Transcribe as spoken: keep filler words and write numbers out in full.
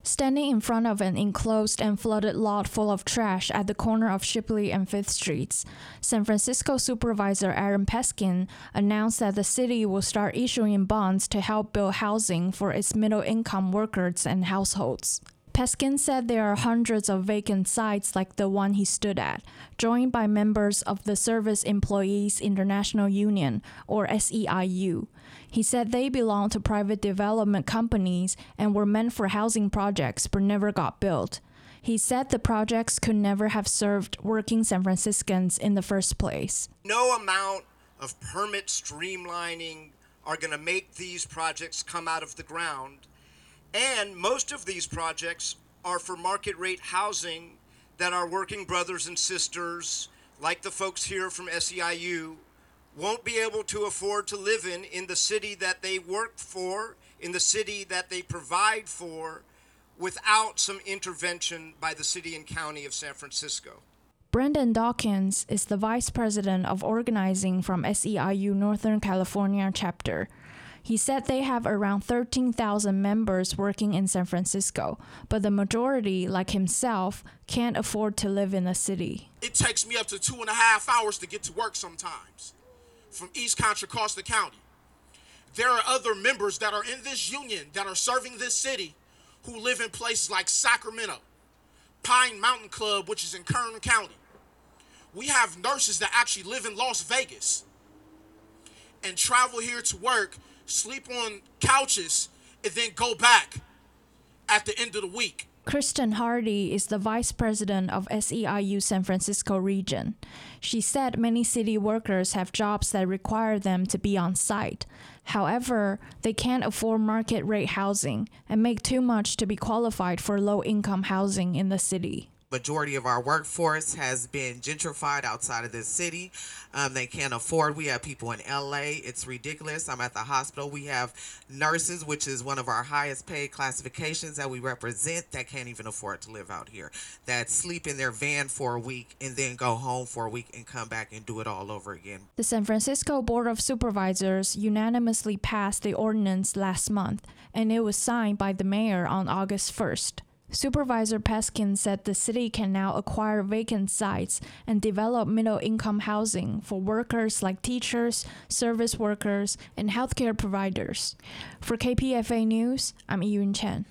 Standing in front of an enclosed and flooded lot full of trash at the corner of Shipley and Fifth Streets, San Francisco Supervisor Aaron Peskin announced that the city will start issuing bonds to help build housing for its middle-income workers and households. Peskin said there are hundreds of vacant sites like the one he stood at, joined by members of the Service Employees International Union, or S E I U. He said they belong to private development companies and were meant for housing projects but never got built. He said the projects could never have served working San Franciscans in the first place. No amount of permit streamlining are going to make these projects come out of the ground. And most of these projects are for market rate housing that our working brothers and sisters, like the folks here from S E I U, won't be able to afford to live in in the city that they work for, in the city that they provide for, without some intervention by the city and county of San Francisco. Brendan Dawkins is the vice president of organizing from S E I U Northern California chapter. He said they have around thirteen thousand members working in San Francisco, but the majority, like himself, can't afford to live in the city. It takes me up to two and a half hours to get to work sometimes, from East Contra Costa County. There are other members that are in this union that are serving this city who live in places like Sacramento, Pine Mountain Club, which is in Kern County. We have nurses that actually live in Las Vegas and travel here to work, sleep on couches, and then go back at the end of the week. Kristen Hardy is the vice president of S E I U San Francisco region. She said many city workers have jobs that require them to be on site. However, they can't afford market rate housing and make too much to be qualified for low-income housing in the city. Majority of our workforce has been gentrified outside of this city. Um, they can't afford. We have people in L A. It's ridiculous. I'm at the hospital. We have nurses, which is one of our highest paid classifications that we represent, that can't even afford to live out here, that sleep in their van for a week and then go home for a week and come back and do it all over again. The San Francisco Board of Supervisors unanimously passed the ordinance last month, and it was signed by the mayor on August first. Supervisor Peskin said the city can now acquire vacant sites and develop middle-income housing for workers like teachers, service workers, and healthcare providers. For K P F A News, I'm Yun Chen.